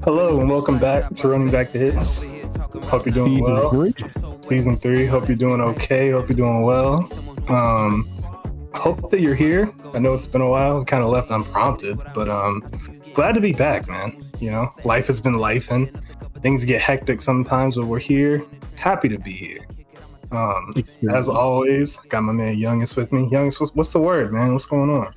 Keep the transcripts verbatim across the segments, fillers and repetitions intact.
Hello and welcome back to Running Back the Hits. Hope you're doing Season well. three. Season three. Hope you're doing okay. Hope you're doing well. Um, hope that you're here. I know it's been a while. Kind of left unprompted, but um, glad to be back, man. You know, life has been lifing. Things get hectic sometimes, but we're here. Happy to be here. Um, as always, got my man Youngest with me. Youngest, what's, what's the word, man? What's going on?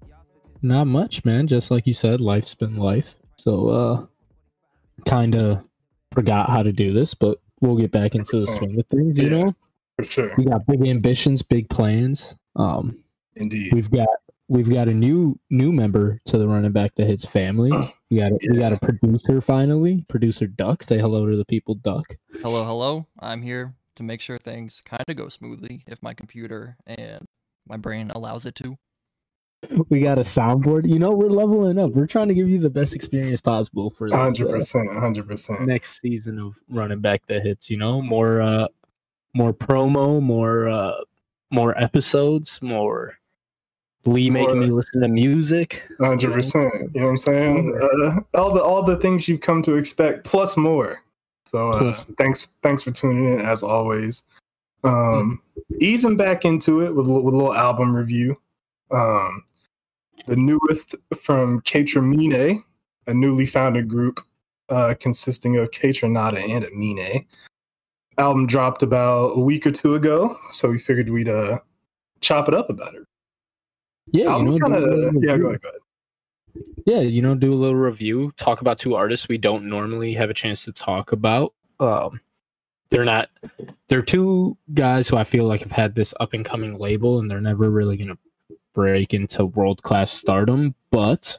Not much, man. Just like you said, life's been life. So, uh, kind of forgot how to do this, but we'll get back into the swing of things. You Yeah, know, for sure. we got big ambitions, big plans. Um, Indeed. we've got we've got a new new member to the Running Back the Hits family. We got a, Yeah. we got a producer finally, producer Duck. Say hello to the people, Duck. Hello, hello. I'm here to make sure things kind of go smoothly if my computer and my brain allows it to. We got a soundboard. You know, we're leveling up. We're trying to give you the best experience possible for this, one hundred uh, percent. one hundred percent. next season of Running Back the Hits. You know, more uh, more promo, more uh, more episodes, more Lee making More- me listen to music. one hundred percent. You know what I'm saying? Uh, all the all the things you've come to expect, plus more. So uh, Plus- thanks thanks for tuning in as always. Um, Easing back into it with, a- with a little album review. Um, the newest from Kaytraminé, a newly founded group uh, consisting of Kaytranada and Amine. Album dropped about a week or two ago, so we figured we'd uh, chop it up about it. Yeah, you Album know, do a kinda, little yeah, review. go ahead, go ahead. Yeah, you know, do a little review, talk about two artists we don't normally have a chance to talk about. Um, they're not, they're two guys who I feel like have had this up and coming label, and they're never really going to break into world class stardom, but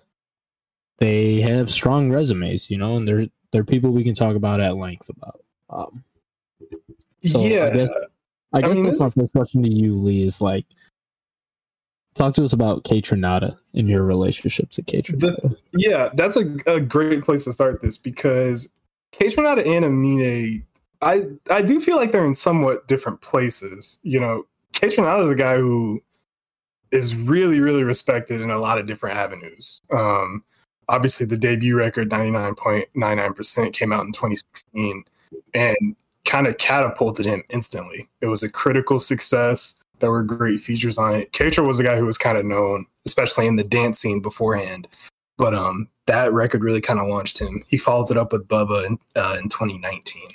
they have strong resumes, you know, and they're they're people we can talk about at length about. Um, so yeah, I guess I guess mean, that's my this- first question to you, Lee, is like, talk to us about Kaytranada and your relationship to Kaytranada. Yeah, that's a, a great place to start this because Kaytranada and Amine, I I do feel like they're in somewhat different places. You know, Kaytranada is a guy who is really, really respected in a lot of different avenues. Um, obviously, the debut record, ninety-nine point nine nine percent, came out in twenty sixteen and kind of catapulted him instantly. It was a critical success. There were great features on it. Kaytra was a guy who was kind of known, especially in the dance scene beforehand. But um, that record really kind of launched him. He followed it up with Bubba in, uh, in twenty nineteen.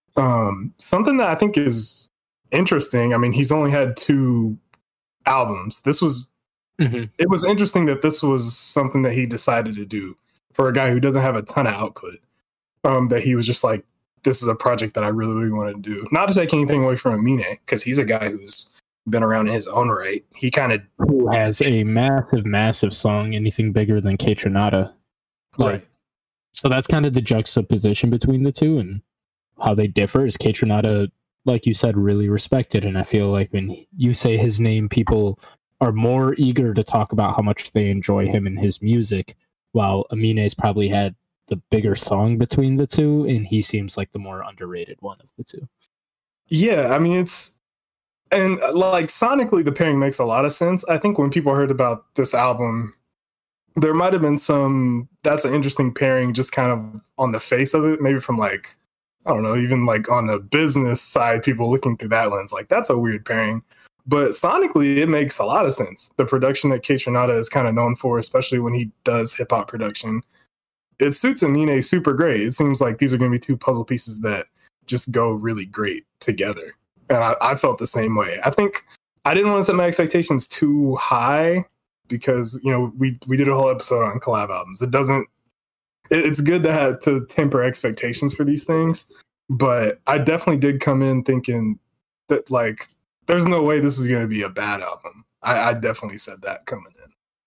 Um, something that I think is interesting. I mean, he's only had two albums. This was Mhm. it was interesting that this was something that he decided to do for a guy who doesn't have a ton of output. Um, that he was just like, this is a project that I really, really want to do. Not to take anything away from Amine, because he's a guy who's been around in his own right. He kind of Who has a massive, massive song, anything bigger than Kaytranada. Like, right. so that's kind of the juxtaposition between the two and how they differ. Is Kaytranada, like you said, really respected, and I feel like when you say his name, people are more eager to talk about how much they enjoy him and his music, while Amine's probably had the bigger song between the two, and he seems like the more underrated one of the two. Yeah, I mean, it's and uh, like sonically, the pairing makes a lot of sense. I think when people heard about this album, there might have been some. That's an interesting pairing, just kind of on the face of it, maybe from like I don't know, even like on the business side, people looking through that lens, like that's a weird pairing. But sonically, it makes a lot of sense. The production that Kaytranada is kind of known for, especially when he does hip hop production, it suits Amine super great. It seems like these are going to be two puzzle pieces that just go really great together. And I, I felt the same way. I think I didn't want to set my expectations too high because, you know, we, we did a whole episode on collab albums. It doesn't, it, it's good to have to temper expectations for these things. But I definitely did come in thinking that, like, there's no way this is going to be a bad album. I, I definitely said that coming in.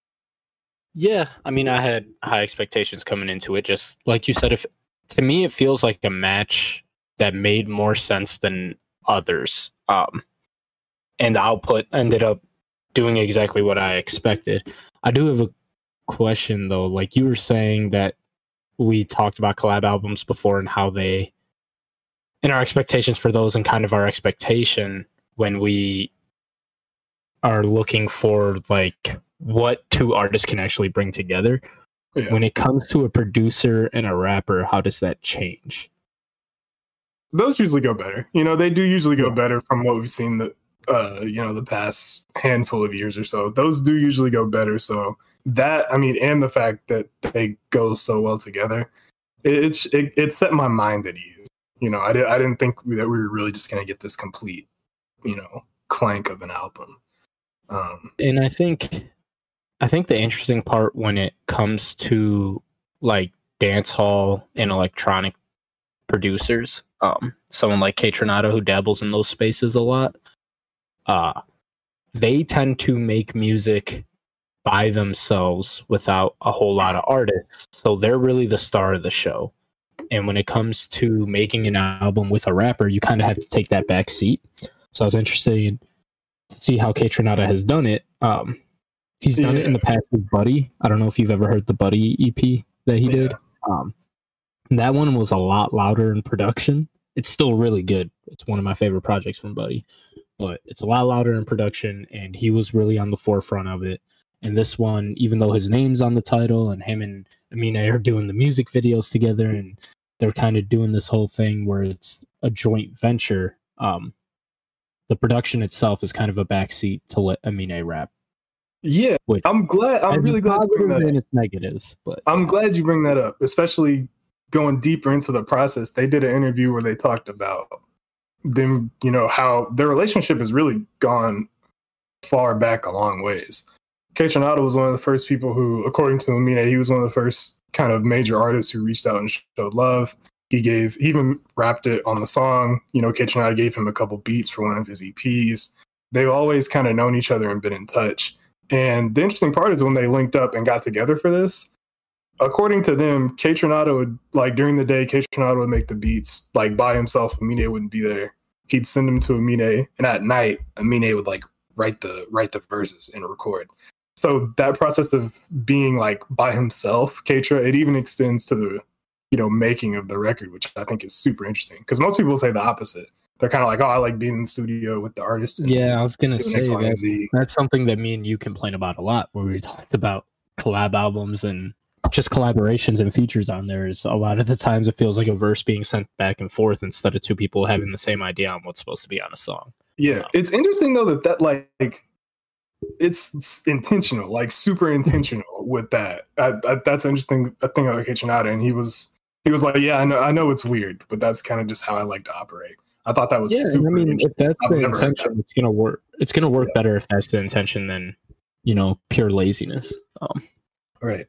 Yeah, I mean, I had high expectations coming into it. Just like you said, if to me, it feels like a match that made more sense than others. Um, and the output ended up doing exactly what I expected. I do have a question though. Like you were saying that we talked about collab albums before and how they, and our expectations for those, and kind of our expectation when we are looking for like what two artists can actually bring together. Yeah. When it comes to a producer and a rapper, how does that change? Those usually go better. You know, they do usually go Yeah. better from what we've seen the uh, you know, the past handful of years or so. Those do usually go better. So that, I mean, and the fact that they go so well together, it, it's it, it set my mind at ease. You know, I did I didn't think that we were really just gonna get this complete, you know, clank of an album. Um, And I think I think the interesting part when it comes to like dance hall and electronic producers, um, someone like Kaytranada who dabbles in those spaces a lot, uh, they tend to make music by themselves without a whole lot of artists. So they're really the star of the show. And when it comes to making an album with a rapper, you kind of have to take that back seat. So I was interested in to see how Kaytranada has done it. Um, he's done Yeah. it in the past with Buddy. I don't know if you've ever heard the Buddy E P that he did. Yeah. Um, that one was a lot louder in production. It's still really good. It's one of my favorite projects from Buddy, but it's a lot louder in production, and he was really on the forefront of it. And this one, even though his name's on the title and him and Amine are doing the music videos together and they're kind of doing this whole thing where it's a joint venture, um, the production itself is kind of a backseat to let Amine rap. yeah, Which I'm glad. I'm has really glad you bring positives that and up. its negatives, but I'm glad you bring that up, especially going deeper into the process. They did an interview where they talked about them, you know, how their relationship has really gone far back a long ways. Kaytranada was one of the first people who, according to Amine, he was one of the first kind of major artists who reached out and showed love. He gave, he even rapped it on the song. You know, Kaytranada gave him a couple beats for one of his E Ps. They've always kind of known each other and been in touch. And the interesting part is when they linked up and got together for this, according to them, Kaytranada would, like, during the day, Kaytranada would make the beats, like, by himself. Amine wouldn't be there. He'd send them to Amine, and at night, Amine would, like, write the write the verses and record. So that process of being, like, by himself, Kaytra, it even extends to the, you know, making of the record, which I think is super interesting. Because most people say the opposite. They're kind of like, oh, I like being in the studio with the artist. and yeah, I was gonna doing say X, Y, and that Z. that's something that me and you complain about a lot, where we talked about collab albums and just collaborations and features on there. Is a lot of the times it feels like a verse being sent back and forth instead of two people having the same idea on what's supposed to be on a song. Yeah, it's interesting though that that like it's, it's intentional, like super intentional with that. I, I, that's an interesting thing about Kaytranada, and he was he was like, yeah, I know, I know it's weird, but that's kind of just how I like to operate. I thought that was Yeah, super I mean, interesting. if that's I've the never heard intention, it's gonna work. It's gonna work Yeah. better if that's the intention than, you know, pure laziness. Um, Right.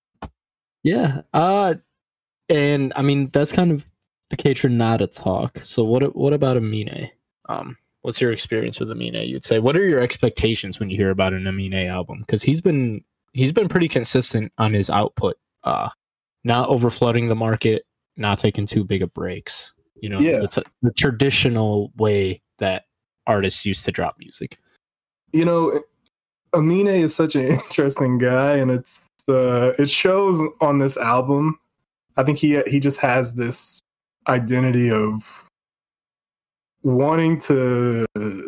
yeah. Uh, and I mean, that's kind of the Kaytranada talk. So what? What about Amine? Um, what's your experience with Amine? You'd say, what are your expectations when you hear about an Amine album? Because he's been he's been pretty consistent on his output. Uh, not overflooding the market, not taking too big of breaks. You know, Yeah. the, t- the traditional way that artists used to drop music. You know, Amine is such an interesting guy, and it's uh, it shows on this album. I think he he just has this identity of wanting to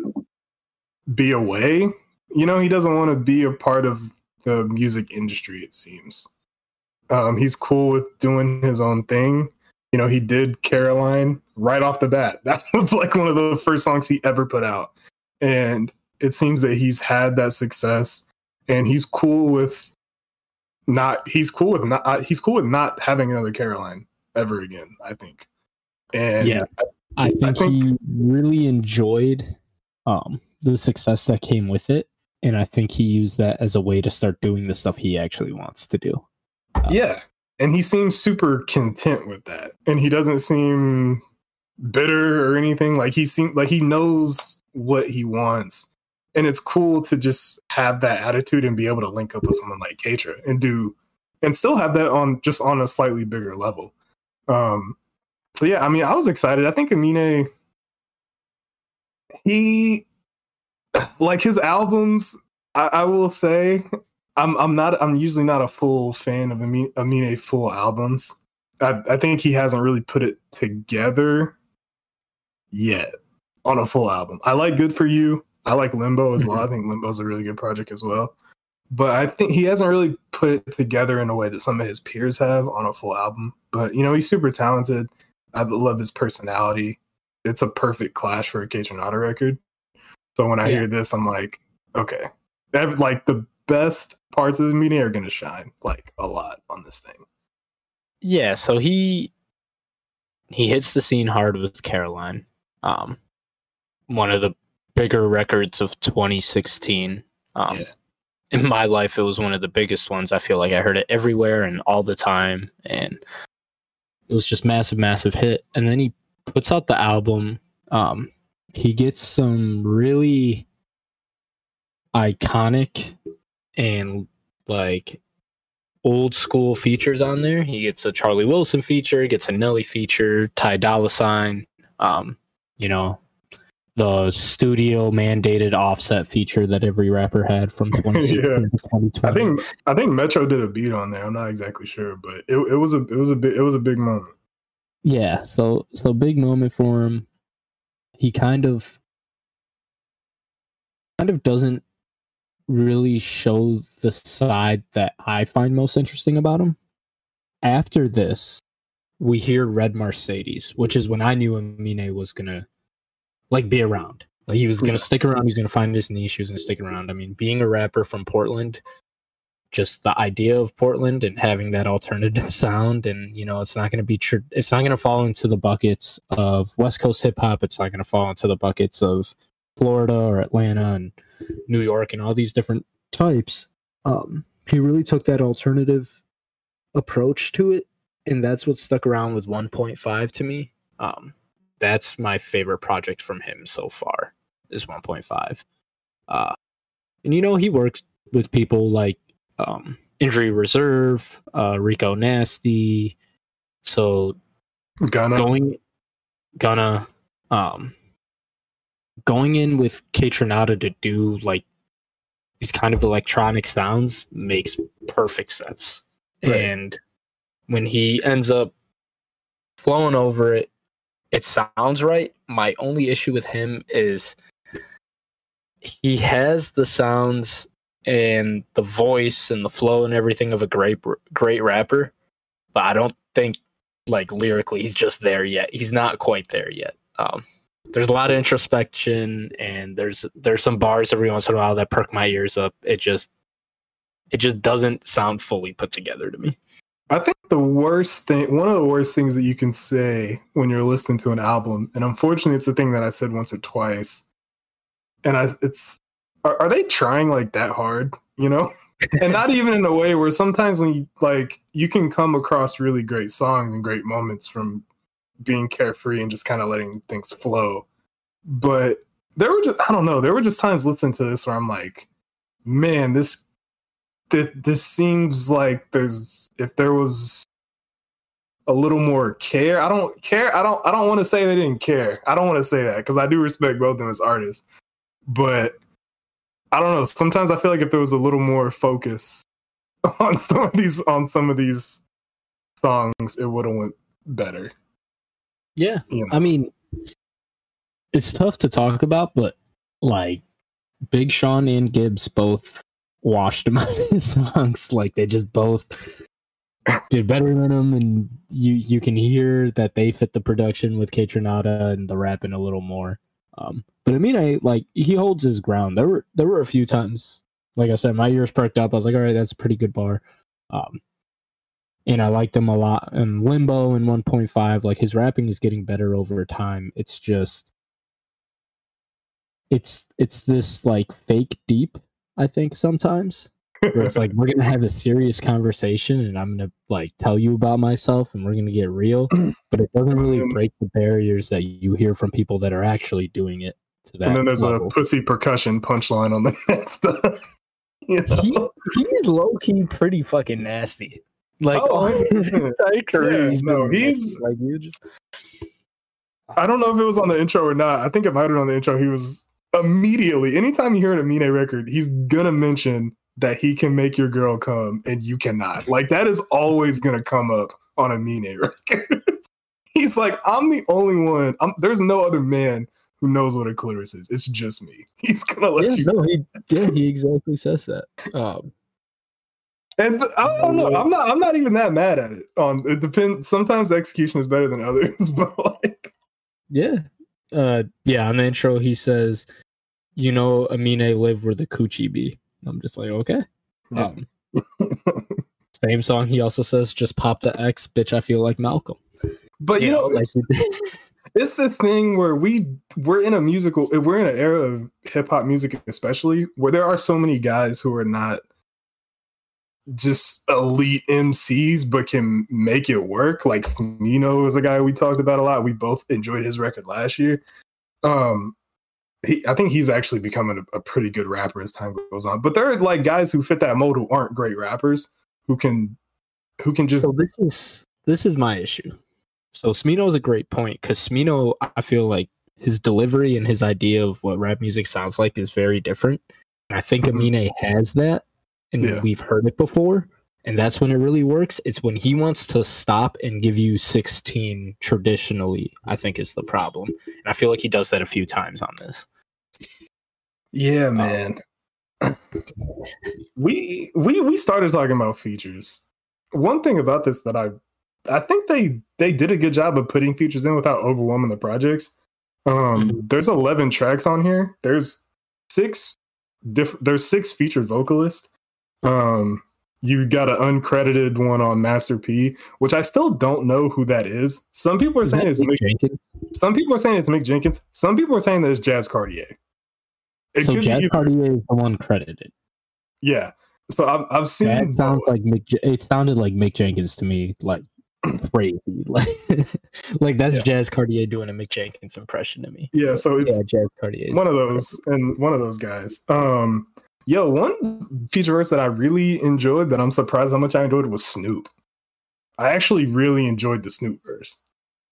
be away. You know, he doesn't want to be a part of the music industry, it seems. Um, he's cool with doing his own thing. You know, he did Caroline right off the bat. That was like one of the first songs he ever put out. And it seems that he's had that success, and he's cool with not he's cool with not uh, he's cool with not having another Caroline ever again, I think. And Yeah. I think, think- he really enjoyed um, the success that came with it, and I think he used that as a way to start doing the stuff he actually wants to do. Uh, yeah. And he seems super content with that. And he doesn't seem bitter or anything. Like he seems like he knows what he wants. And it's cool to just have that attitude and be able to link up with someone like Kaytra and do and still have that on just on a slightly bigger level. Um so yeah, I mean, I was excited. I think Amine, he like his albums, I, I will say I'm I'm not I'm usually not a full fan of Amine, Amine full albums. I, I think he hasn't really put it together yet on a full album. I like Good For You. I like Limbo as well. I think Limbo is a really good project as well. but I think he hasn't really put it together in a way that some of his peers have on a full album. But you know, he's super talented. I love his personality. It's a perfect clash for a Kaytranada record. So when I yeah. hear this, I'm like, okay, like the best parts of the meeting are gonna shine like a lot on this thing. Yeah, so he he hits the scene hard with Caroline, um, one of the bigger records of twenty sixteen. Um, yeah. In my life, it was one of the biggest ones. I feel like I heard it everywhere and all the time, and it was just massive, massive hit. And then he puts out the album. Um, he gets some really iconic and like old school features on there. He gets a Charlie Wilson feature, gets a Nelly feature, Ty Dolla Sign, um, you know, the studio mandated Offset feature that every rapper had from twenty sixteen yeah. to twenty twenty. I think I think Metro did a beat on there. I'm not exactly sure, but it, it was a it was a big it was a big moment. Yeah, so so big moment for him. He kind of kind of doesn't really show the side that I find most interesting about him. After this, we hear Red Mercedes, which is when I knew Amine was gonna like be around. Like he was gonna stick around, he's gonna find his niche, he was gonna stick around. I mean, being a rapper from Portland, just the idea of Portland and having that alternative sound, and you know, it's not gonna be tr- it's not gonna fall into the buckets of West Coast hip hop, it's not gonna fall into the buckets of Florida or Atlanta and New York and all these different types. Um, he really took that alternative approach to it, and that's what stuck around with one point five to me. Um, that's my favorite project from him so far, is one point five. Uh, and you know, he works with people like um, Injury Reserve, uh, Rico Nasty. So Gunna. going, Gunna, um, going in with Kaytranada to do like these kind of electronic sounds makes perfect sense. Right. And when he ends up flowing over it, it sounds right. My only issue with him is he has the sounds and the voice and the flow and everything of a great great rapper, but I don't think like lyrically he's just there yet. He's not quite there yet. Um, there's a lot of introspection, and there's there's some bars every once in a while that perk my ears up. It just it just doesn't sound fully put together to me. I think the worst thing, one of the worst things that you can say when you're listening to an album, and unfortunately it's a thing that I said once or twice, and I it's are, are they trying like that hard, you know? And not even in a way where sometimes when you like you can come across really great songs and great moments from being carefree and just kind of letting things flow. But there were just, I don't know, there were just times listening to this where I'm like, man, this, th- this seems like there's, if there was a little more care, I don't care. I don't, I don't want to say they didn't care. I don't want to say that because I do respect both of them as artists, but I don't know. Sometimes I feel like if there was a little more focus on some of these, on some of these songs, it would have went better. Yeah, you know. I mean, it's tough to talk about, but like Big Sean and Gibbs both washed him out of his songs. Like they just both did better than him, and you you can hear that they fit the production with Kaytranada and the rapping a little more. Um, but I mean, I like he holds his ground. There were there were a few times, like I said, my ears perked up. I was like, all right, that's a pretty good bar. Um, And I liked him a lot in Limbo and one point five. Like his rapping is getting better over time. It's just, it's it's this like fake deep. I think sometimes where it's like we're gonna have a serious conversation and I'm gonna like tell you about myself and we're gonna get real, but it doesn't really break the barriers that you hear from people that are actually doing it to that. And then there's level. a pussy percussion punchline on the next stuff. You know? he, he's low key pretty fucking nasty. Like oh, all his entire career, yeah, he's no, been he's like you just. I don't know if it was on the intro or not. I think it might have been on the intro. He was immediately, anytime you hear an Amine record, he's gonna mention that he can make your girl come and you cannot. Like that is always gonna come up on Amine records. He's like, I'm the only one. I'm, there's no other man who knows what a clitoris is. It's just me. He's gonna let yeah, you. No, he yeah, he exactly says that. Um, And th- I don't know. I'm not. I'm not even that mad at it. Um, it depends. Sometimes the execution is better than others, but like, Yeah. Uh, yeah. On the intro, he says, "You know, Amine live where the coochie be." I'm just like, okay. yeah. Um, same song. He also says, "Just pop the X, bitch. I feel like Malcolm." But you know, like it's, it's the thing where we we're in a musical. We're in an era of hip hop music, especially where there are so many guys who are not just elite M Cs, but can make it work. Like Smino is a guy we talked about a lot. We both enjoyed his record last year. Um, he, I think he's actually becoming a, a pretty good rapper as time goes on. But there are like guys who fit that mold who aren't great rappers who can who can just. So this is this is my issue. So Smino is a great point because Smino, I feel like his delivery and his idea of what rap music sounds like is very different. And I think Mhm. Amine has that. And Yeah. we've heard it before, and that's when it really works. It's when he wants to stop and give you sixteen traditionally, I think is the problem. And I feel like he does that a few times on this. Yeah, man. we we we started talking about features. One thing about this that I I think they they did a good job of putting features in without overwhelming the projects. Um, Mm-hmm. There's eleven tracks on here. There's six diff- There's six featured vocalists. Um, you got an uncredited one on Master P, which I still don't know who that is. Some people are Is saying that it's Mick Mick. Jenkins? Some people are saying it's Mick Jenkins. Some people are saying that it's Jazz Cartier. It So could be Jazz either- Cartier is the one credited. Yeah. So I've I've seen That sounds both. like Mick. J- It sounded like Mick Jenkins to me, like crazy. Like, like that's Yeah. Jazz Cartier doing a Mick Jenkins impression to me. Yeah. So it's Yeah, Jazz Cartier. is one of those and one of those guys. Um, yo, one feature verse that I really enjoyed that I'm surprised how much I enjoyed was Snoop. I actually really enjoyed the Snoop verse.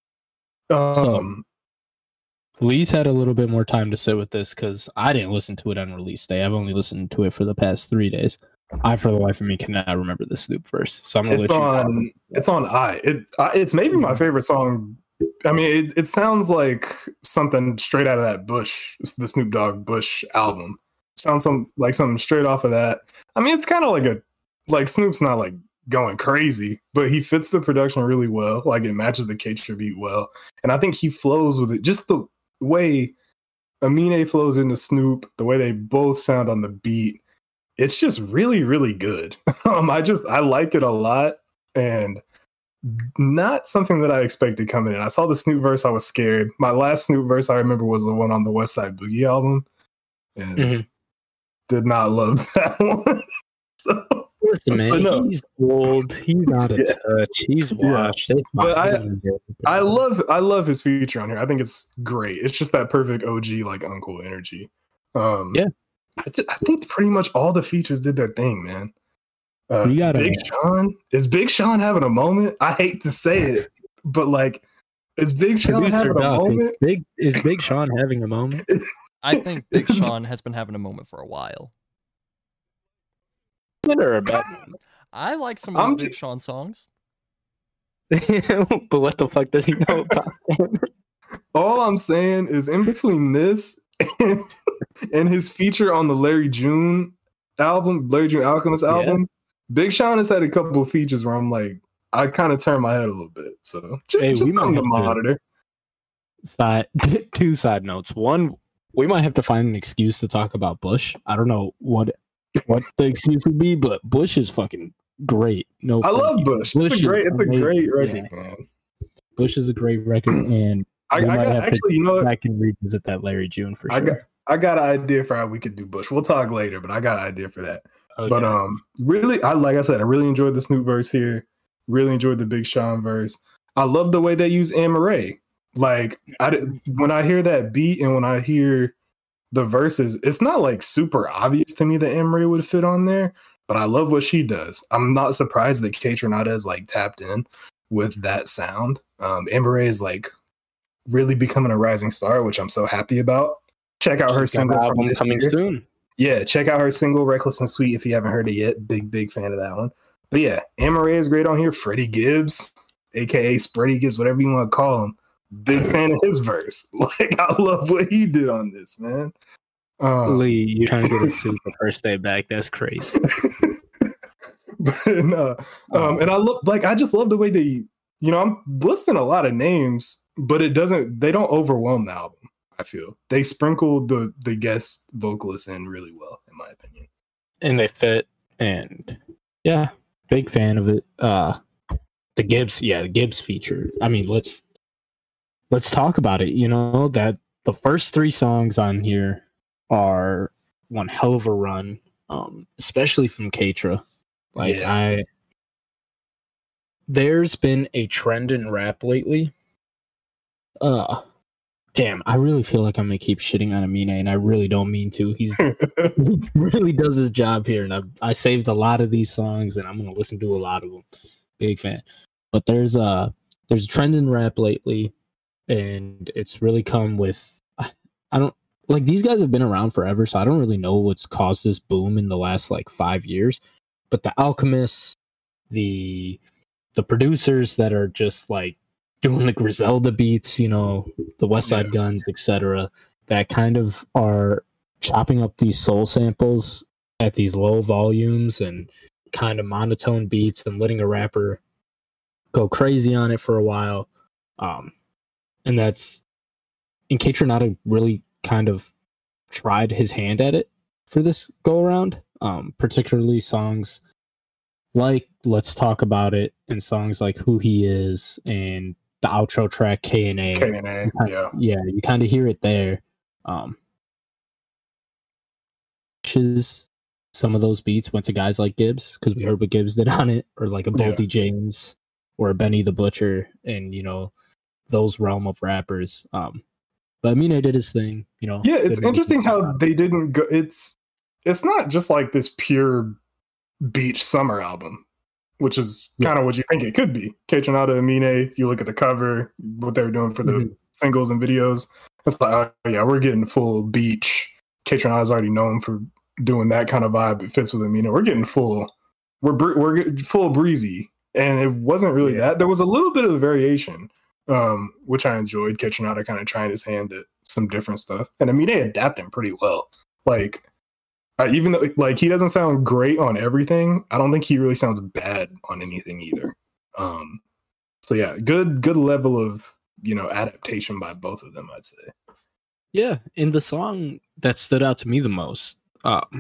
Um, Lee's had a little bit more time to sit with this because I didn't listen to it on release day. I've only listened to it for the past three days. I, for the life of me, cannot remember the Snoop verse. So I'm gonna it's let you talk. on. It's on I. It. I, it's maybe my favorite song. I mean, it, it sounds like something straight out of that Bush, the Snoop Dogg Bush album. Sounds some like something straight off of that. I mean, it's kind of like a like Snoop's not like going crazy, but he fits the production really well. Like it matches the K-Trip beat well, and I think he flows with it. Just the way Amine flows into Snoop, the way they both sound on the beat, it's just really, really good. um, I just I like it a lot, and not something that I expected coming in. I saw the Snoop verse, I was scared. My last Snoop verse I remember was the one on the West Side Boogie album, and Mhm. did not love that one. So, Listen, man, But no. he's old. He's out of Yeah. touch. He's Yeah. washed. It's But fine. I- I love I love his feature on here. I think it's great. It's just that perfect O G like uncle energy. Um, Yeah. I, just, I think pretty much all the features did their thing, man. Uh, You gotta- Big Sean is Big Sean having a moment. I hate to say it, but like, is Big Sean Producer having a Doc, is moment? Big is Big Sean having a moment? I think Big Sean has been having a moment for a while. Or about I like some I'm of Big ju- Sean songs. but what the fuck does he know about him? All I'm saying is, in between this and, and his feature on the Larry June album, Larry June Alchemist Yeah. album, Big Sean has had a couple of features where I'm like, I kind of turn my head a little bit. So just, Hey, we just might something to have to- monitor. Side two side notes. One, we might have to find an excuse to talk about Bush. I don't know what what the excuse would be, but Bush is fucking great. No, I thank love you. Bush. Bush It's a great, is it's a amazing. great Yeah. record, man. Bush is a great record, and I, I we might got have to actually, you know what? I can revisit that Larry June for I sure. got I got an idea for how we could do Bush. We'll talk later, but I got an idea for that. Okay. But um, really, I like I said, I really enjoyed the Snoop verse here. Really enjoyed the Big Sean verse. I love the way they use Amaray. Like, I did- when I hear that beat and when I hear the verses, it's not like super obvious to me that Amaray would fit on there. But I love what she does. I'm not surprised that Kate Renata is like tapped in with that sound. Um, Amaray is like really becoming a rising star, which I'm so happy about. Check out her She's got an single from album this coming year. soon. Yeah, check out her single "Reckless and Sweet" if you haven't heard it yet. Big, big fan of that one. But yeah, Amaray is great on here. Freddie Gibbs, aka Spready Gibbs, whatever you want to call him. Big fan of his verse. Like, I love what he did on this, man. Um, Lee, you're trying to get a suit the first day back. That's crazy. but uh, um, and I look like I just love the way they, you know, I'm listing a lot of names, but it doesn't. They don't overwhelm the album. I feel they sprinkle the the guest vocalists in really well, in my opinion, and they fit. And yeah, big fan of it. Uh, the Gibbs, yeah, the Gibbs feature. I mean, let's let's talk about it. You know that the first three songs on here are one hell of a run, um, especially from Katra. Like yeah. I, there's been a trend in rap lately. Uh, damn, I really feel like I'm gonna keep shitting on Amine, and I really don't mean to. He's he really does his job here, and I I saved a lot of these songs, and I'm gonna listen to a lot of them. Big fan. But there's a there's a trend in rap lately, and it's really come with I, I don't like these guys have been around forever, so I don't really know what's caused this boom in the last like five years. But the Alchemists, the the producers that are just like doing the Griselda beats, you know, the West Side yeah. Guns, et cetera, that kind of are chopping up these soul samples at these low volumes and kind of monotone beats and letting a rapper go crazy on it for a while. Um, and that's, and Kaytranada really kind of tried his hand at it for this go around, um, particularly songs like Let's Talk About It and songs like Who He Is and the outro track K and A. K and A, yeah. Yeah, you kind of hear it there. Um, some of those beats went to guys like Gibbs because we heard what Gibbs did on it, or like a Boldy yeah. James or a Benny the Butcher, and you know those realm of rappers. Um, but Amine did his thing, you know. Yeah, it's interesting how they didn't go. It's it's not just like this pure beach summer album, which is kind of yeah. what you think it could be. Kaytranada, Amine, you look at the cover, what they were doing for the mm-hmm. singles and videos. It's like, oh yeah, we're getting full beach. Kaytranada is already known for doing that kind of vibe. It fits with Amine. We're getting full. We're we're getting full breezy, and it wasn't really yeah. that. There was a little bit of variation, um, which I enjoyed. Kaytranada kind of trying his hand at some different stuff, and Amine adapting pretty well. Like. Uh, even though like he doesn't sound great on everything, I don't think he really sounds bad on anything either. Um, so yeah, good good level of you know adaptation by both of them, I'd say. Yeah, in the song that stood out to me the most, um,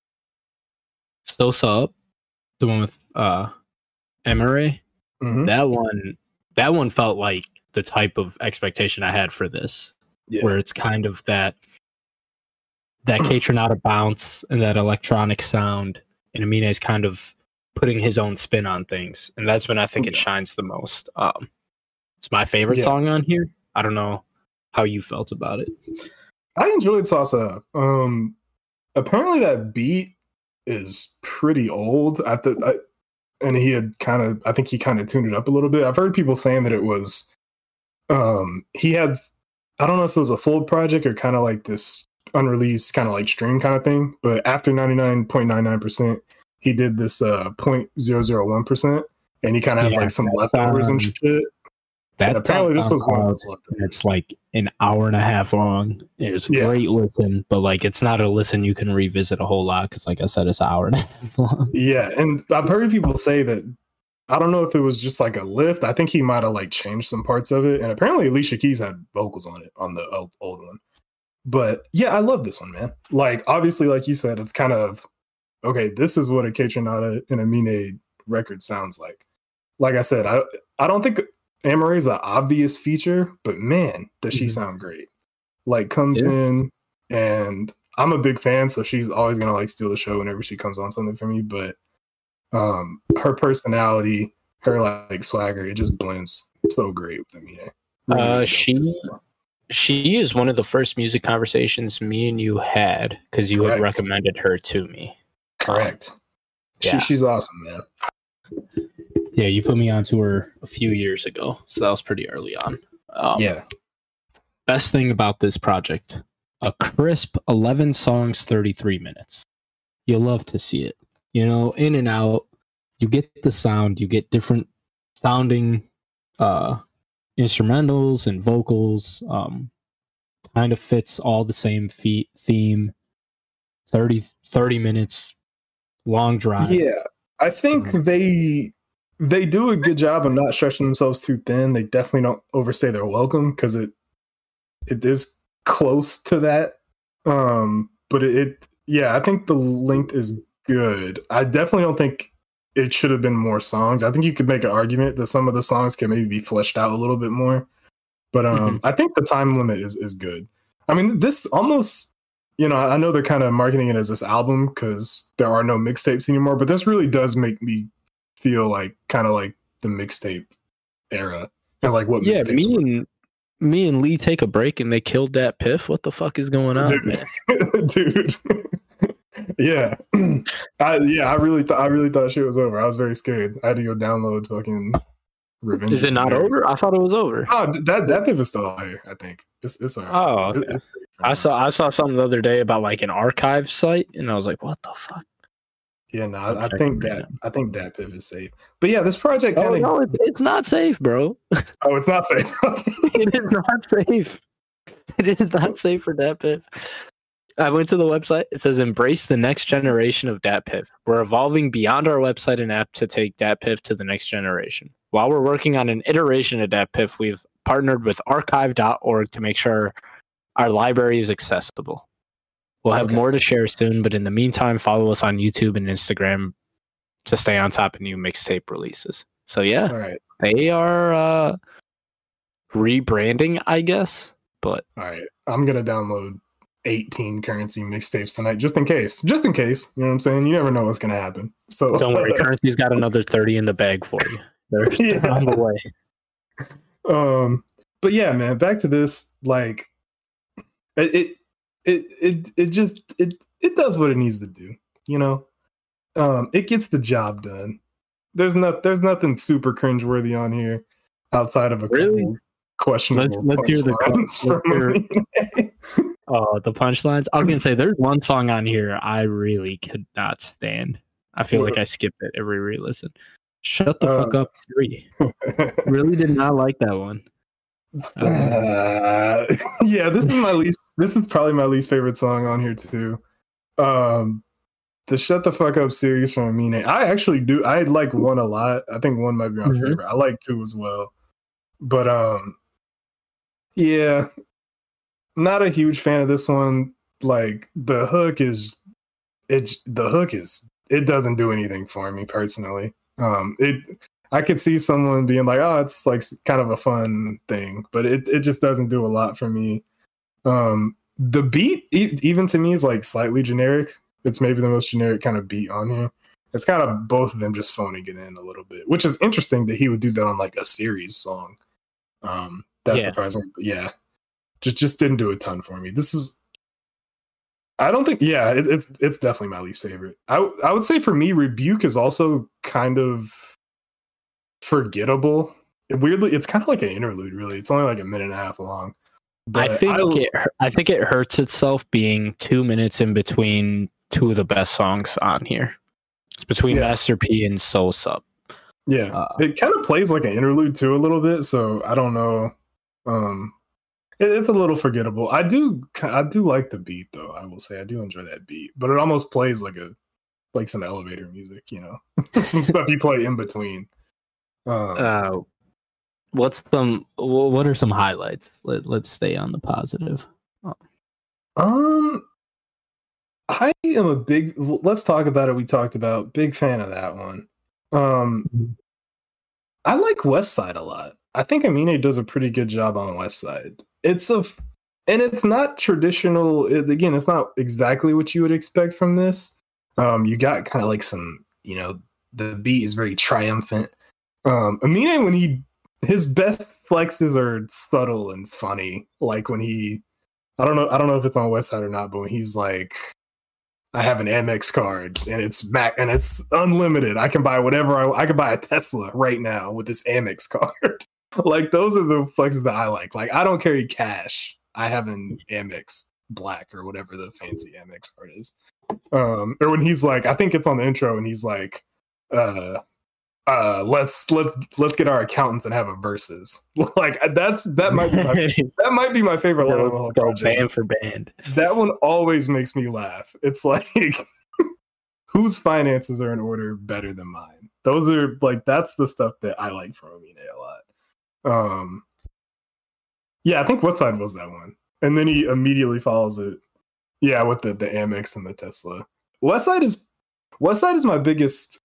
Sosa Up, the one with uh, Emre, mm-hmm. that one that one felt like the type of expectation I had for this, yeah. where it's kind of that. That Kaytranada bounce and that electronic sound, and Amine is kind of putting his own spin on things, and that's when I think it shines the most. Um, it's my favorite yeah. song on here. I don't know how you felt about it. I enjoyed Salsa. Um, apparently, that beat is pretty old. I th- I, and he had kind of, I think he kind of tuned it up a little bit. I've heard people saying that it was, um, he had, I don't know if it was a full project or kind of like this. Unreleased kind of like stream kind of thing, but after ninety-nine point nine nine percent he did this uh zero point zero zero one percent and he kind of yeah, had like some leftovers um, and shit. That and apparently this was one of those leftovers. It's like an hour and a half long. It's a yeah. great listen, but like it's not a listen you can revisit a whole lot because like I said, it's an hour and a half long. Yeah, and I've heard people say that I don't know if it was just like a lift. I think he might have like changed some parts of it, and apparently Alicia Keys had vocals on it on the old, old one. But yeah, I love this one, man. Like, obviously, like you said, it's kind of, okay, this is what a Kaytranada and Amine record sounds like. Like I said, I I don't think Amaray is an obvious feature, but man, does she mm-hmm. sound great. Like, comes yeah. in, and I'm a big fan, so she's always going to, like, steal the show whenever she comes on something for me. But um, her personality, her, like, swagger, it just blends so great with Amine. Really uh, she... She is one of the first music conversations me and you had because you Correct. had recommended her to me. Correct. Um, yeah. She, she's awesome, man. Yeah, you put me onto her a few years ago, so that was pretty early on. Um, yeah. Best thing about this project, a crisp eleven songs, thirty-three minutes. You'll love to see it. You know, in and out, you get the sound, you get different sounding uh instrumentals and vocals, um kind of fits all the same feet theme. thirty, thirty minutes long drive. Yeah, I think Mhm. they they do a good job of not stretching themselves too thin. They definitely don't overstay their welcome because it it is close to that. Um, but it, it yeah, I think the length is good. I definitely don't think it should have been more songs. I think you could make an argument that some of the songs can maybe be fleshed out a little bit more. But um, Mhm. I think the time limit is is good. I mean, this almost, you know, I know they're kind of marketing it as this album because there are no mixtapes anymore, but this really does make me feel like kind of like the mixtape era and like what Yeah, mixtapes me were. and me and Lee take a break and they killed that Piff. What the fuck is going on, man? Dude, dude. Yeah, I yeah, I really thought I really thought shit was over. I was very scared. I had to go download fucking Revenge Is of it the not Nerds. over? I thought it was over. Oh, that that pip is still here. I think it's it's alright. Oh, It- okay. it's safe for I now. saw I saw something the other day about like an archive site, and I was like, "What the fuck?" Yeah, no, I'm I, I checking think right that now. I think that pip is safe. But yeah, this project Oh kind of no, it's, it's not safe, bro. oh, it's not safe. It is not safe. It is not safe for DatPiff. I went to the website. It says embrace the next generation of DatPiff. We're evolving beyond our website and app to take DatPiff to the next generation. While we're working on an iteration of DatPiff, we've partnered with archive dot org to make sure our library is accessible. We'll have Okay. more to share soon, but in the meantime, follow us on YouTube and Instagram to stay on top of new mixtape releases. So yeah, All right, they are uh, rebranding, I guess. But all right. I'm gonna download eighteen currency mixtapes tonight, just in case. Just in case. You know what I'm saying? You never know what's gonna happen. So don't worry, Currency's got another thirty in the bag for you. They're, Yeah. they're on the way. um, but yeah, man. Back to this. Like, it it it it, it just it it does what it needs to do. You know, um, it gets the job done. There's not there's nothing super cringeworthy on here outside of a Really? couple questionable Let's- let's hear the cu- punchlines from let's me. Oh, the punchlines. I was gonna say there's one song on here I really could not stand. I feel like I skip it every re-listen. Shut the fuck Uh, up, three. Really did not like that one. Uh, Uh, yeah, this is my least. This is probably my least favorite song on here too. Um, the "Shut the Fuck Up" series from Amine. I actually do. I like one a lot. I think one might be my Mhm. favorite. I like two as well, but um, yeah, not a huge fan of this one. Like the hook is, it. The hook is. It doesn't do anything for me personally. Um, it. I could see someone being like, "Oh, it's like kind of a fun thing," but it, it just doesn't do a lot for me. Um, the beat, e- even to me, is like slightly generic. It's maybe the most generic kind of beat on here. It's kind of both of them just phoning it in a little bit, which is interesting that he would do that on like a series song. Um, that's Yeah. surprising, but yeah, just just didn't do a ton for me. This is, I don't think, yeah, it, it's it's definitely my least favorite. I I would say for me, Rebuke is also kind of forgettable. It, weirdly, it's kind of like an interlude. Really, it's only like a minute and a half long. I But think it. hu- I think it hurts itself being two minutes in between two of the best songs on here. It's between Yeah. Master P and Soul Sub. yeah, Uh, it kind of plays like an interlude too a little bit. So I don't know. Um, it, it's a little forgettable. I do I do like the beat though. I will say I do enjoy that beat, but it almost plays like a like some elevator music. You know, some stuff you play in between. Um, uh, what's some? wh- What are some highlights? Let Let's stay on the positive. Um, I am a big. well, Let's talk about it. We talked about big fan of that one. Um, Mhm. I like West Side a lot. I think Amine does a pretty good job on West Side. It's a, and it's not traditional. It, again, it's not exactly what you would expect from this. Um, you got kind of like some, you know, the beat is very triumphant. Um, Amine, when he his best flexes are subtle and funny, like when he I don't know. I don't know if it's on West Side or not, but when he's like, "I have an Amex card and it's Mac and it's unlimited. I can buy whatever I I can buy a Tesla right now with this Amex card." Like those are the flexes that I like. Like I don't carry cash. I have an Amex Black or whatever the fancy Amex card is. Um, or when he's like, I think it's on the intro, and he's like, uh, uh let's let's let's get our accountants and have a versus. Like that's that might be my, that might be my favorite line on the Go, whole go project. band for band. That one always makes me laugh. It's like whose finances are in order better than mine? Those are like that's the stuff that I like from Amine a lot. Um, yeah, I think Westside was that one, and then he immediately follows it. Yeah, with the the Amex and the Tesla. Westside is Westside is my biggest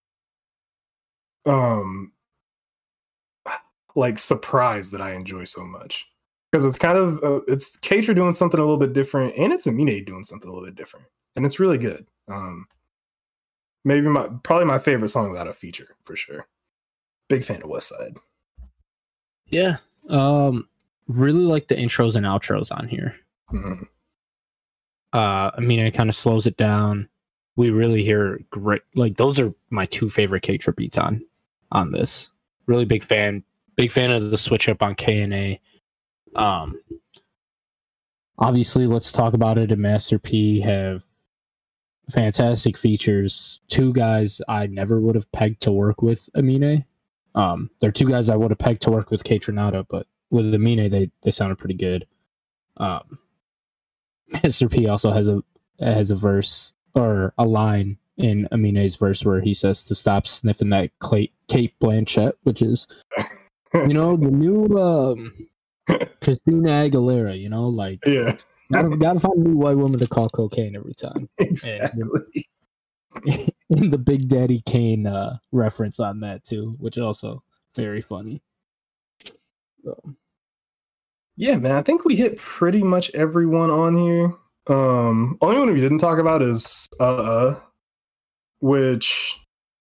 um like surprise that I enjoy so much because it's kind of uh, it's Katra doing something a little bit different, and it's Amine doing something a little bit different, and it's really good. Um, maybe my probably my favorite song without a feature for sure. Big fan of Westside. Yeah, um, really like the intros and outros on here. Mm-hmm. Uh, I mean, it kind of slows it down. We really hear great. Like those are my two favorite Katra beats on on this. Really big fan. Big fan of the switch up on K and A. Um, obviously, let's talk about it. And Master P have fantastic features. Two guys I never would have pegged to work with Amine. Um, they're two guys I would have pegged to work with Kaytranada, but with Amine, they they sounded pretty good. Um, Master P also has a has a verse or a line in Amine's verse where he says to stop sniffing that Clay, Kate Blanchett, which is, you know, the new um, Christina Aguilera, you know, like, yeah, gotta, gotta find a new white woman to call cocaine every time. Exactly. And, and the Big Daddy Kane uh, reference on that too, which is also very funny. So. Yeah, man, I think we hit pretty much everyone on here. Um, only one we didn't talk about is uh, which,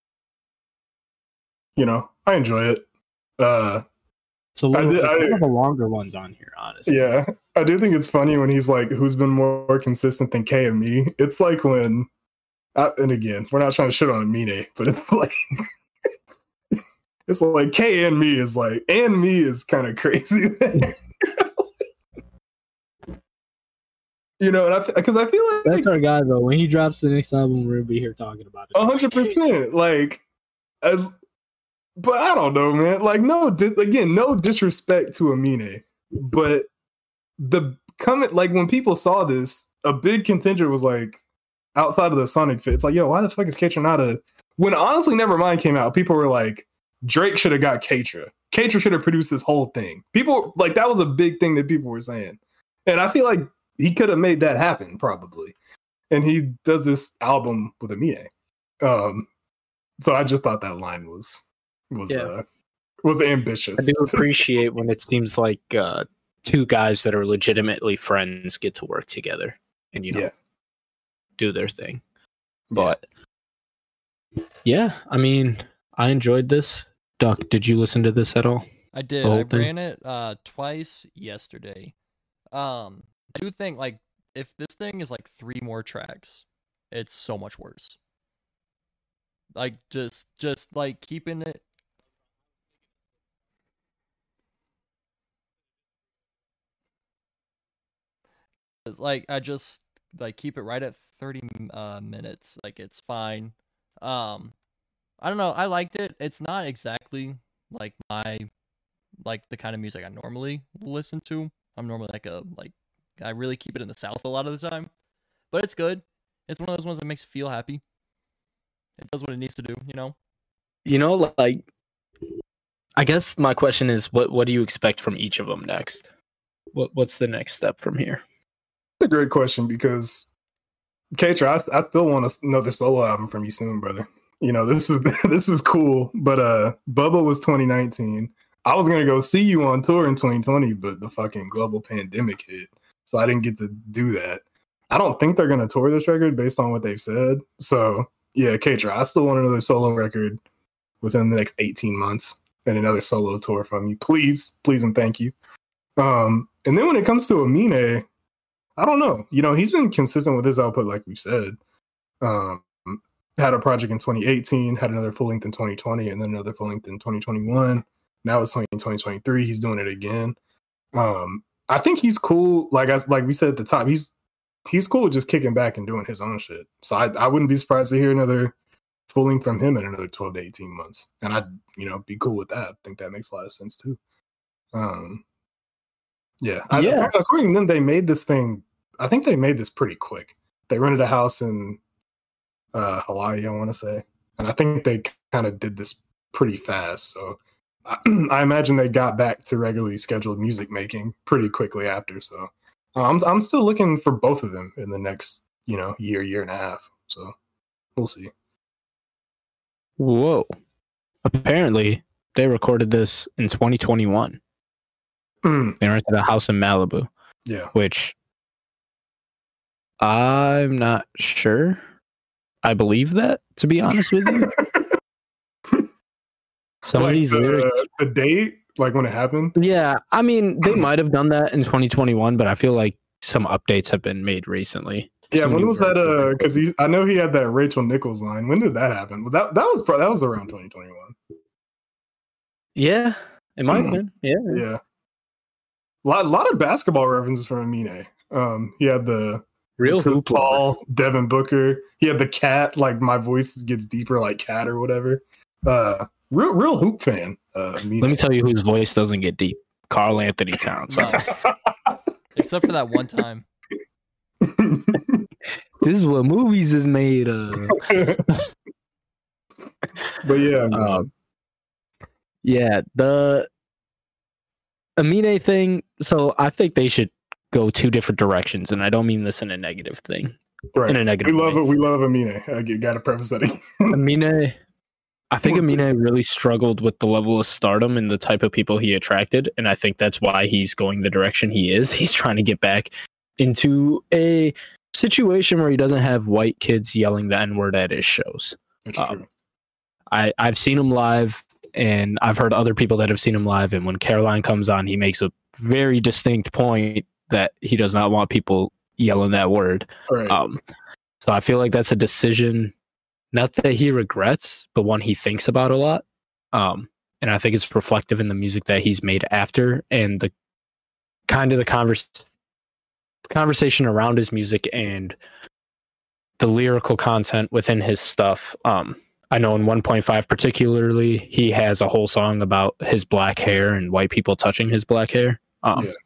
you know, I enjoy it. Uh, it's a little, did, it's I, one of the longer ones on here, honestly. Yeah, I do think it's funny when he's like, "Who's been more consistent than K and me?" It's like when, uh, and again, we're not trying to shit on Amine, but it's like, it's like K and me is like, and me is kind of crazy. You know, because I, I feel like that's our guy though. When he drops the next album, we'll be here talking about it. A hundred percent. Like, uh, but I don't know, man. Like, no, di- again, no disrespect to Amine, but the comment, like, when people saw this, a big contingent was like, outside of the Sonic fit, it's like, yo, why the fuck is Kaytranada? When honestly, Nevermind came out, people were like, Drake should have got Katra. Katra should have produced this whole thing. People like that was a big thing that people were saying, and I feel like he could have made that happen probably. And he does this album with Amine. Um, so I just thought that line was was yeah. uh, was ambitious. I do appreciate when it seems like uh, two guys that are legitimately friends get to work together and you know yeah. do their thing. But yeah. yeah, I mean, I enjoyed this. Duck, did you listen to this at all? I did. I thing? ran it uh, twice yesterday. Um, I do think like if this thing is like three more tracks, it's so much worse. Like just just like keeping it it's like I just like keep it right at thirty uh, minutes. Like it's fine. Um I don't know, I liked it. It's not exactly like my like the kind of music I normally listen to. I'm normally like a like I really keep it in the South a lot of the time. But it's good. It's one of those ones that makes you feel happy. It does what it needs to do, you know? You know, like, I guess my question is, what what do you expect from each of them next? What What's the next step from here? That's a great question because, Katra, I, I still want another solo album from you soon, brother. You know, this is this is cool, but uh, Bubba was twenty nineteen. I was going to go see you on tour in twenty twenty, but the fucking global pandemic hit. So I didn't get to do that. I don't think they're going to tour this record based on what they've said. So yeah, Katra, I still want another solo record within the next eighteen months and another solo tour from you. Please, please, and thank you. Um, and then when it comes to Amine, I don't know. You know, he's been consistent with his output, like we said. Um, had a project in twenty eighteen, had another full length in twenty twenty, and then another full length in twenty twenty-one. Now it's twenty twenty-three. He's doing it again. Um, I think he's cool. Like I, like we said at the top, he's he's cool with just kicking back and doing his own shit. So I, I wouldn't be surprised to hear another full length from him in another twelve to eighteen months. And I'd, you know, be cool with that. I think that makes a lot of sense too. Um, yeah. I, yeah. According to them, they made this thing, I think they made this pretty quick. They rented a house in uh, Hawaii, I want to say, and I think they kind of did this pretty fast. So I, I imagine they got back to regularly scheduled music making pretty quickly after. So uh, I'm I'm still looking for both of them in the next you know year year and a half. So we'll see. Whoa! Apparently, they recorded this in twenty twenty-one. Mm. They rented a house in Malibu. Yeah, which I'm not sure. I believe that, to be honest with you. Some like of these the, lyrics, the date, like when it happened. yeah, I mean, they might have done that in twenty twenty-one, but I feel like some updates have been made recently. Yeah, Some when new was that? versions. Uh, because he, I know he had that Rachel Nichols line. When did that happen? Well, that that was pro- that was around twenty twenty-one. Yeah, it might have been. Yeah, Yeah, a lot, lot of basketball references from Amine. Um, he had the real Chris hoop lover. Paul, Devin Booker. He had the cat, like my voice gets deeper, like cat or whatever. Uh, real, real hoop fan. Uh, Amine. Let me tell you whose voice doesn't get deep. Carl Anthony Towns. No. Except for that one time. This is what movies is made of. But yeah, man. Um, yeah, the Amine thing. So I think they should go two different directions, and I don't mean this in a negative thing. right. In a We negative love way. it. We love Amine. I got to preface that again. Amine, I think Amine really struggled with the level of stardom and the type of people he attracted, and I think that's why he's going the direction he is. He's trying to get back into a situation where he doesn't have white kids yelling the N-word at his shows. That's Um, true. I, I've seen him live, and I've heard other people that have seen him live, and when Caroline comes on, he makes a very distinct point that he does not want people yelling that word. Right. Um, so I feel like that's a decision, not that he regrets, but one he thinks about a lot. Um, and I think it's reflective in the music that he's made after, and the kind of the converse, conversation around his music and the lyrical content within his stuff. Um, I know in one point five particularly, he has a whole song about his black hair and white people touching his black hair. Um, Yeah.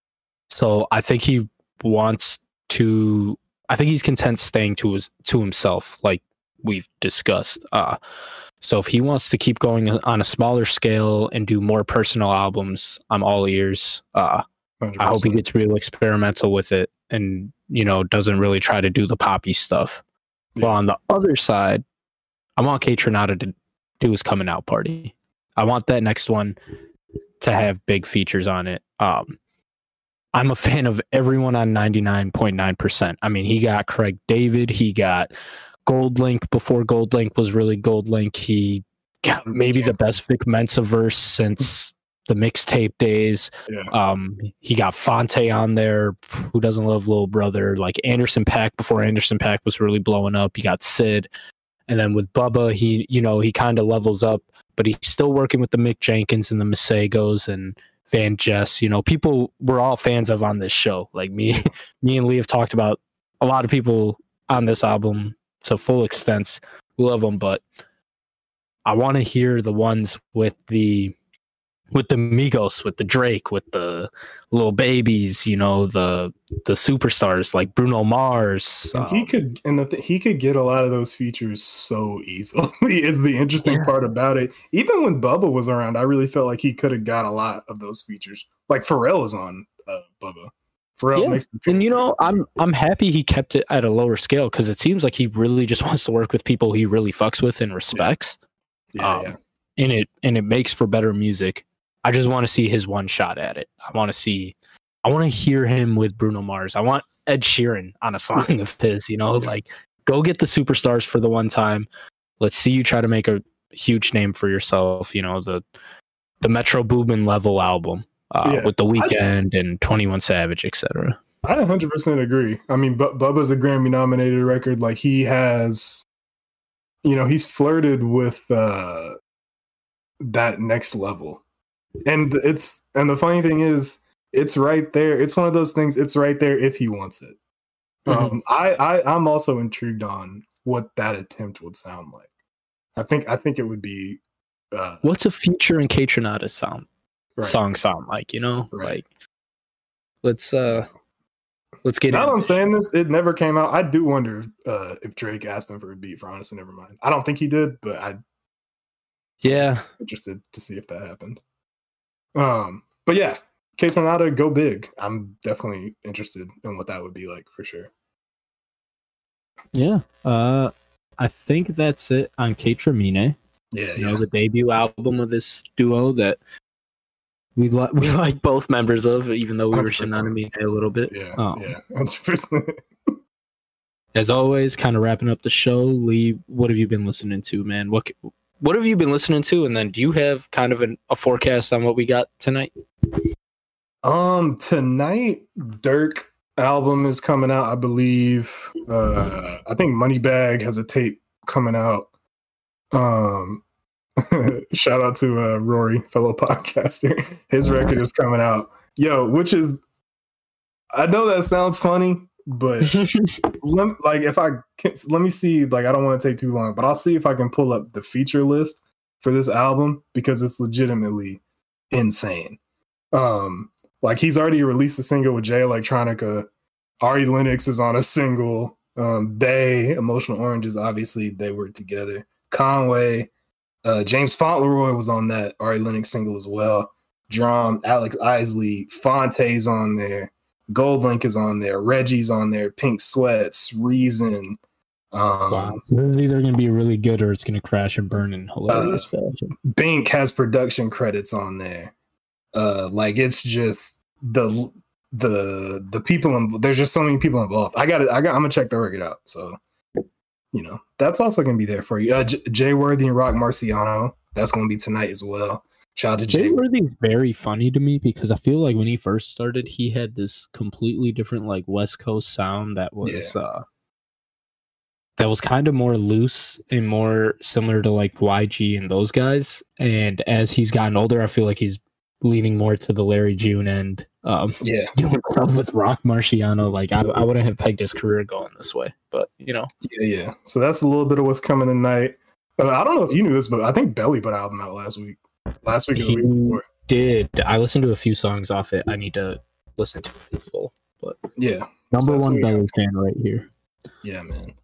So I think he wants to. I think he's content staying to his to himself, like we've discussed. Uh, so if he wants to keep going on a smaller scale and do more personal albums, I'm all ears. Uh, I hope he gets real experimental with it, and you know doesn't really try to do the poppy stuff. Yeah. Well, on the other side, I want Kate Trinata to do his coming out party. I want that next one to have big features on it. Um, I'm a fan of everyone on ninety-nine point nine percent. I mean, he got Craig David. He got Goldlink before Goldlink was really Goldlink. He got maybe the best Vic Mensa verse since the mixtape days. Yeah. Um, he got Fonte on there. Who doesn't love Lil Brother? Like Anderson .Paak before Anderson .Paak was really blowing up. You got Sid. And then with Bubba, he, you know, he kind of levels up, but he's still working with the Mick Jenkins and the Masegos and Van Jess. You know, people we're all fans of on this show. Like me, me and Lee have talked about a lot of people on this album to full extent. We love them, but I want to hear the ones with the with the Migos, with the Drake, with the little babies, you know, the the superstars like Bruno Mars. And he um, could, and the th- he could get a lot of those features so easily. It's the interesting Yeah. part about it. Even when Bubba was around, I really felt like he could have got a lot of those features. Like Pharrell is on uh, Bubba. Pharrell Yeah. makes the And you know, appearance. I'm I'm happy he kept it at a lower scale because it seems like he really just wants to work with people he really fucks with and respects. yeah, um, yeah. And it and it makes for better music. I just want to see his one shot at it. I want to see, I want to hear him with Bruno Mars. I want Ed Sheeran on a song of his. You know, Yeah. like go get the superstars for the one time. Let's see you try to make a huge name for yourself. You know, the the Metro Boomin level album uh, Yeah. with The Weeknd and twenty-one Savage, et cetera. I one hundred percent agree. I mean, Bu- Bubba's a Grammy nominated record. Like he has, you know, he's flirted with uh, that next level. And it's, and the funny thing is, it's right there. It's one of those things. It's right there if he wants it. Um, I, I, I'm also intrigued on what that attempt would sound like. I think, I think it would be, uh, What's a feature in Kate Trinata's sound right. song sound like? You know, Right. like let's uh let's get Now into that I'm this. saying this, it never came out. I do wonder uh, if Drake asked him for a beat for Honestly Nevermind. I don't think he did, but I Yeah, interested to see if that happened. Um, but yeah, K Tornado, go big. I'm definitely interested in what that would be like for sure. yeah. Uh, I think that's it on K Tramine. Yeah, You yeah. know, the debut album of this duo that we li- we like both members of, even though we were shitting on Amine a little bit. Yeah, Um, yeah, one hundred percent. As always, kind of wrapping up the show. Lee, what have you been listening to, man? What c- what have you been listening to? And then, do you have kind of an, a forecast on what we got tonight? Um, tonight, Dirk album is coming out, I believe. Uh, I think Moneybag has a tape coming out. Um, shout out to uh, Rory, fellow podcaster. His record is coming out. Yo, which is, I know that sounds funny, but let, like if I can, let me see. Like I don't want to take too long, but I'll see if I can pull up the feature list for this album because it's legitimately insane. Um, like he's already released a single with Jay Electronica. Ari Lennox is on a single. Um, they Emotional Oranges, obviously they were together. Conway, uh, James Fauntleroy was on that Ari Lennox single as well. Drum, Alex Isley, Fonte's on there. Goldlink is on there. Reggie's on there. Pink Sweats, Reason. Um, Wow, so this is either going to be really good or it's going to crash and burn in hilarious Uh, fashion. Bink has production credits on there. Uh, like it's just the the the people. In, there's just so many people involved. I got it. I got. I'm gonna check the record out. So you know that's also gonna be there for you. Uh, J- Jay Worthy and Rock Marciano. That's gonna be tonight as well. Shout out to Jay. Jay Worthy's very funny to me because I feel like when he first started, he had this completely different like West Coast sound that was Yeah. uh that was kind of more loose and more similar to like Y G and those guys. And as he's gotten older, I feel like he's leaning more to the Larry June end. Um, Yeah, doing stuff with Rock Marciano. Like I, I wouldn't have pegged his career going this way, but you know, yeah, yeah. So that's a little bit of what's coming tonight. Uh, I don't know if you knew this, but I think Belly put an album out last week. Last week or the he week before. did. I listened to a few songs off it. I need to listen to it in full. But Yeah, number that's one what we Belly fan right here. yeah, man.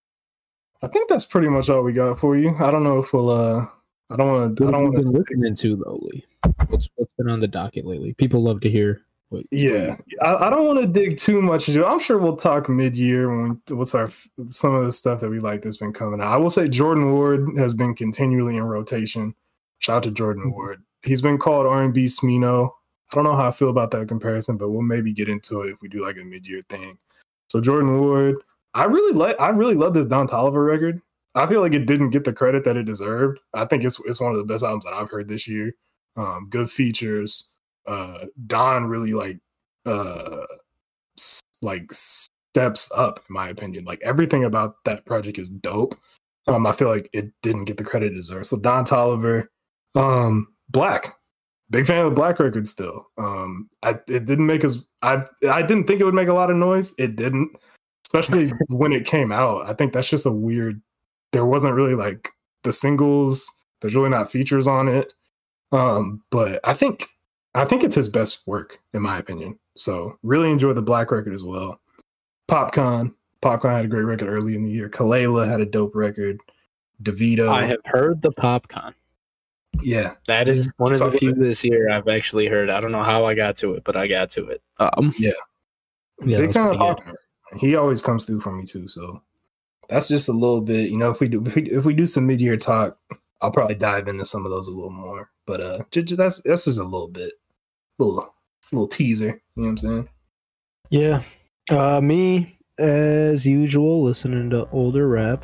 I think that's pretty much all we got for you. I don't know if we'll. uh I don't want to. I What don't have you want been to. listening to though, Lee? What's what's been on the docket lately? People love to hear. What, Yeah, I, I don't want to dig too much into it. I'm sure we'll talk mid-year when we, what's our some of the stuff that we like that's been coming out. I will say Jordan Ward has been continually in rotation. Shout out to Jordan Mhm. Ward. He's been called R and B Smino. I don't know how I feel about that comparison, but we'll maybe get into it if we do like a mid-year thing. So Jordan Ward, I really like. I really love this Don Toliver record. I feel like it didn't get the credit that it deserved. I think it's it's one of the best albums that I've heard this year. Um, good features. Uh, Don really like uh s- like steps up in my opinion. Like everything about that project is dope. Um, I feel like it didn't get the credit it deserves. So Don Toliver, um, Black, big fan of the Black record still. Um, I it didn't make us. I I didn't think it would make a lot of noise. It didn't, especially when it came out. I think that's just a weird. There wasn't really like the singles. There's really not features on it. Um, but I think I think it's his best work in my opinion. So really enjoyed the Black record as well. Popcon, Popcon had a great record early in the year. Kalela had a dope record. DeVito, I have heard the Popcon. yeah, That is one of the Fuck with few it. this year I've actually heard. I don't know how I got to it, but I got to it. Um, Yeah. yeah, big that's fan of pretty good. Popcon. He always comes through for me too. So that's just a little bit. You know, if we do if we, if we do some mid year talk, I'll probably dive into some of those a little more. But uh, j- j- that's that's just a little bit, little little teaser. You know what I'm saying? Yeah. Uh, me, as usual, listening to older rap.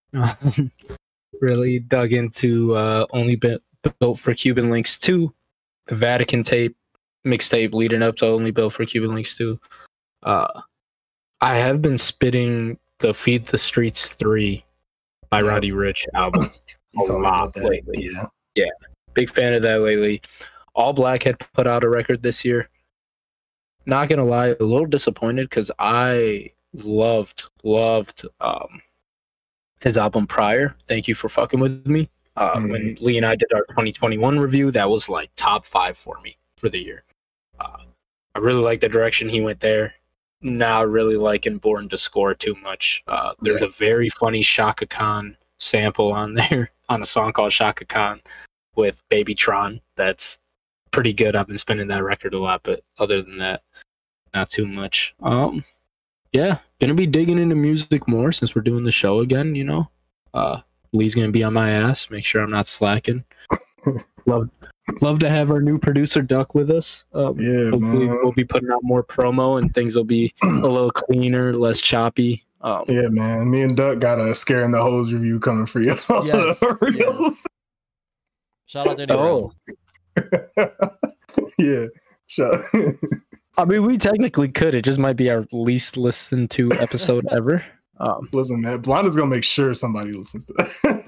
Really dug into uh, Only Built for Cuban Links two, the Vatican tape, mixtape leading up to Only Built for Cuban Links two. Uh, I have been spitting the Feed the Streets three by Yeah. Roddy Ricch album You a told me lot about that. lately. Yeah. Big fan of that lately. All Black had put out a record this year. Not gonna lie, a little disappointed because I loved, loved um, his album prior. Thank You for Fucking With Me. Uh, Mhm. When Lee and I did our twenty twenty-one review, that was like top five for me for the year. Uh, I really like the direction he went there. not really liking Born to Score too much. Uh, there's Yeah. a very funny Shaka Khan sample on there on a song called Shaka Khan with Baby Tron. That's pretty good. I've been spinning that record a lot, but other than that, not too much. Um, yeah, gonna be digging into music more since we're doing the show again. You know, uh, Lee's gonna be on my ass. Make sure I'm not slacking. love, love to have our new producer Duck with us. Um, Yeah, hopefully, man. we'll be putting out more promo and things will be a little cleaner, less choppy. Um, Yeah, man. Me and Duck got a Scaring the Hoes review coming for you. Yes, yes. Shout out to Eddie Oh. Brown. Yeah. Shout- I mean, we technically could. It just might be our least listened to episode ever. Um, Listen, man. Blonda's gonna make sure somebody listens to that.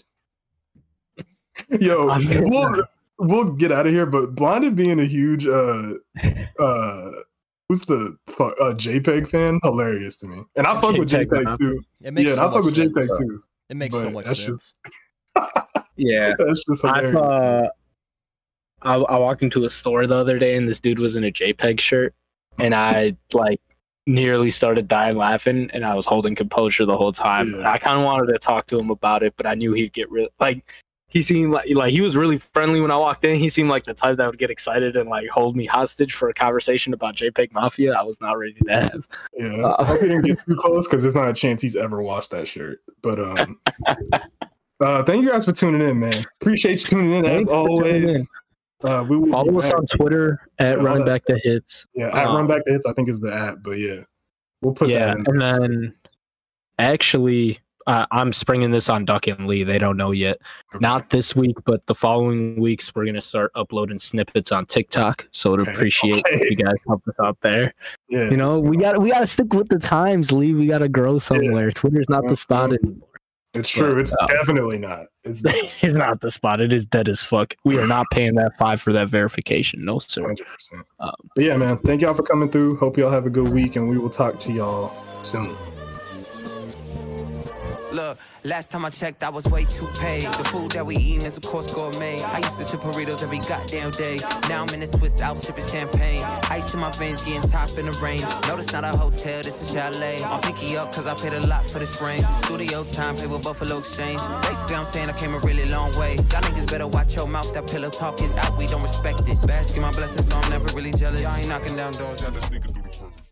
Yo, I'm gonna- we'll, we'll get out of here, but Blonda being a huge uh uh who's the fuck uh JPEG fan? Hilarious to me. And I fuck with JPEG, JPEG huh? too. It makes Yeah, so and I fuck much with sense. JPEG too. It makes so but much that's sense. yeah. That's just I hilarious. saw. I, I walked into a store the other day and this dude was in a JPEG shirt, and I like nearly started dying laughing, and I was holding composure the whole time. Yeah. And I kind of wanted to talk to him about it, but I knew he'd get real. Like he seemed like like he was really friendly when I walked in. He seemed like the type that would get excited and like hold me hostage for a conversation about JPEG Mafia. I was not ready to have. Yeah, I hope he didn't get too close because there's not a chance he's ever watched that shirt. But um, uh, thank you guys for tuning in, man. Appreciate you tuning in as Thanks for tuning always. in. Uh, we will Follow be us back. on Twitter at Yeah, Running all that Back the Hits. Yeah, at Um, Run Back the Hits, I think is the app. But yeah, we'll put Yeah, that in. and then actually, uh, I'm springing this on Duck and Lee. They don't know yet. Okay. Not this week, but the following weeks, we're gonna start uploading snippets on TikTok. So I'd Okay, appreciate okay. if you guys help us out there. Yeah, You know, we got we got to stick with the times, Lee. We got to grow somewhere. Twitter's not the spot anymore. it's true. but, It's uh, definitely not. It's definitely It's not the spot. It is dead as fuck. We are not paying that five for that verification. No, one sir. hundred percent. Um, But yeah, man, thank y'all for coming through. Hope y'all have a good week, and we will talk to y'all soon. Look, last time I checked, I was way too paid. The food that we eating is of course gourmet. I used to sip burritos every goddamn day. Now I'm in a Swiss Alps sipping champagne. Ice in my veins, getting top in the range. No, this not a hotel, this is chalet. I'm picky up cause I paid a lot for this rain. Studio time, pay with Buffalo Exchange. Basically, I'm saying I came a really long way. Y'all niggas better watch your mouth, that pillow talk is out, we don't respect it. Basking my blessings, so I'm never really jealous. Y'all ain't knocking down doors, y'all just sneaking through.